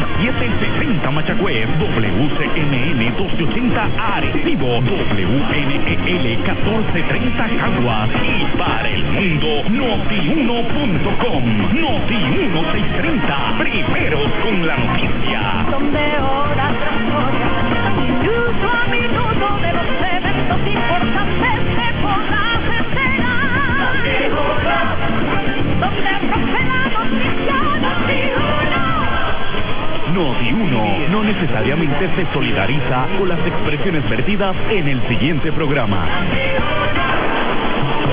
a 760 Mayagüez, WCMN 1280 Arecibo, WNEL 1430 Caguas y para el mundo Noti1.com. Noti1 630, primeros con la noticia. Donde hora tras hora, minuto a minuto de los eventos importantes se podrás enterar. Donde rompe la noticia, Noti1 no necesariamente se solidariza con las expresiones vertidas en el siguiente programa.